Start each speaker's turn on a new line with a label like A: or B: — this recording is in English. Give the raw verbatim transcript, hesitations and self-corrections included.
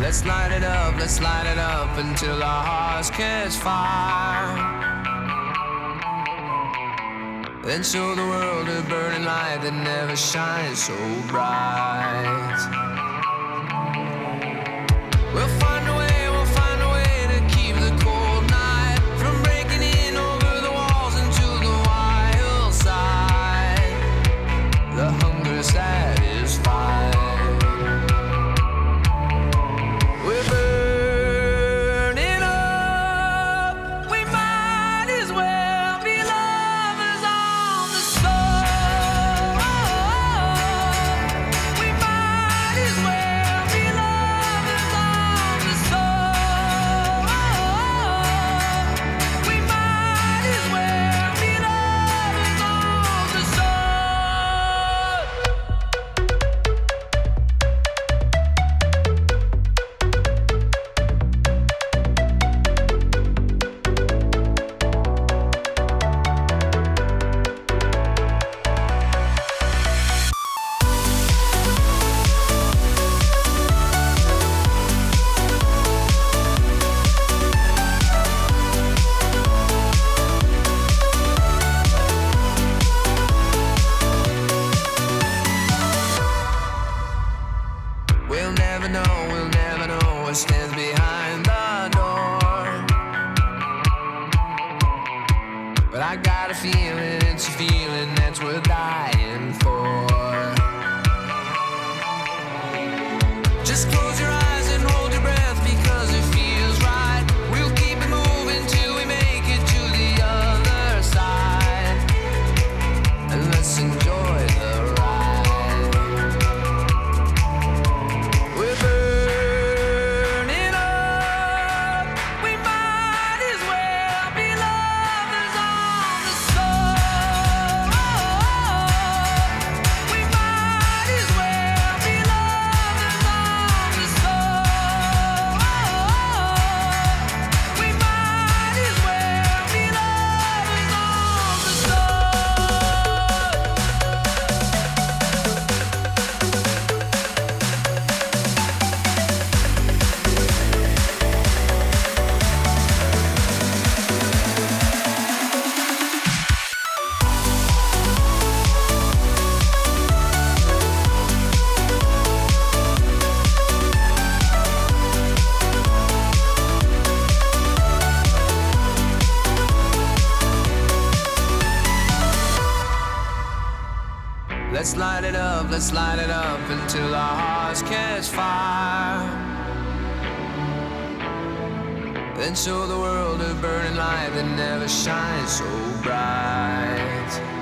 A: Let's light it up, let's light it up until our hearts catch fire. Then show the world a burning light that never shines so bright. We'll find a way, we'll find a way to keep the cold night from breaking in over the walls into the wild side. The hunger satisfied. We're burning up. We might as well be lovers on the soul. We might as well be lovers on the soul. We might as well be lovers on the soul. We'll never know, we'll never know what stands behind the door. But I got a feeling, it's a feeling that's worth dying for. Just close your eyes and hold your breath because it feels right. We'll keep it moving till we make it to the other side. And let's enjoy the ride. We're burning up. We might as well be lovers on the soul. We might as well be lovers on the soul. We might as well be lovers on the Let's light it up, let's light it up until our hearts catch fire. Then show the world a burning light that never shines so bright.